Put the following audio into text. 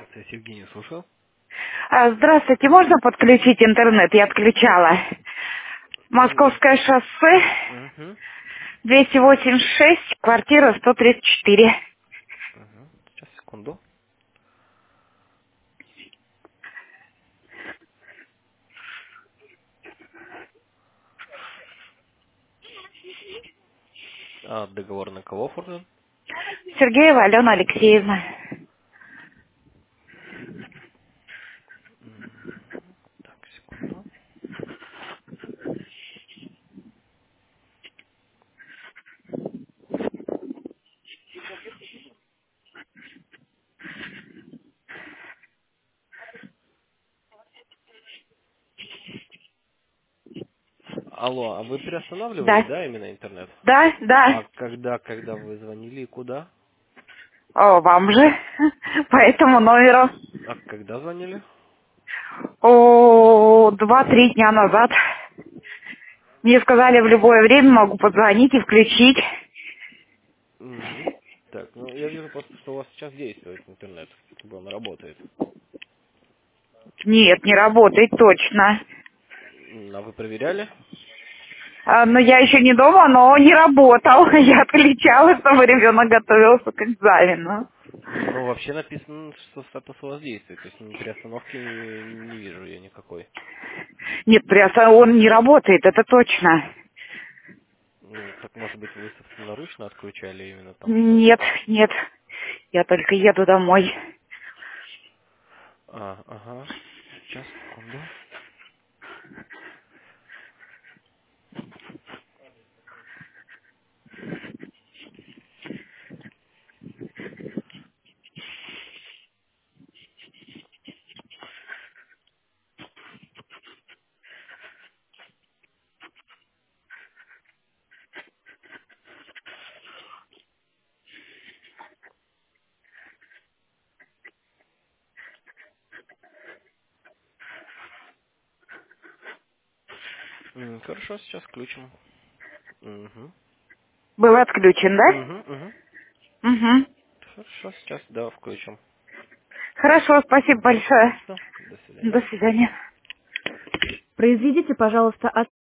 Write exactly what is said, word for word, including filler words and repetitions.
Я Сергей не слушал. А, Здравствуйте, можно подключить интернет? Я отключала. М, Московское шоссе, Мгм. двести восемьдесят шесть, квартира сто тридцать четыре. Мгм. Сейчас, секунду. А, договор на кого оформлен? Сергеева Алена Алексеевна. М, Так, секунду. Алло, а вы приостанавливали, Да, да, именно интернет? да, да. А когда, когда вы звонили и куда? О, вам же. По этому номеру. А когда звонили? О, два-три дня назад. Мне сказали, в любое время могу позвонить и включить. Угу. Так, ну я вижу просто, что у вас сейчас действует интернет, как бы он работает. Нет, не работает точно. М, А вы проверяли? А, но я еще не дома, но не работал. Я отключала, чтобы ребенок готовился к экзамену. Ну, вообще написано, что статус у вас действует, то есть м, приостановки не, не вижу я никакой. Нет, просто он не работает, это точно. Ну, так может быть вы собственноручно отключали именно там Нет, что-то. нет. Я только еду домой. А, ага. Сейчас, секунду. М, Хорошо, сейчас включим. Угу. Был отключен, Угу, да? угу. Угу. Хорошо, сейчас, да, включим. Хорошо, спасибо большое. Все, до свидания. До свидания. Произведите, пожалуйста,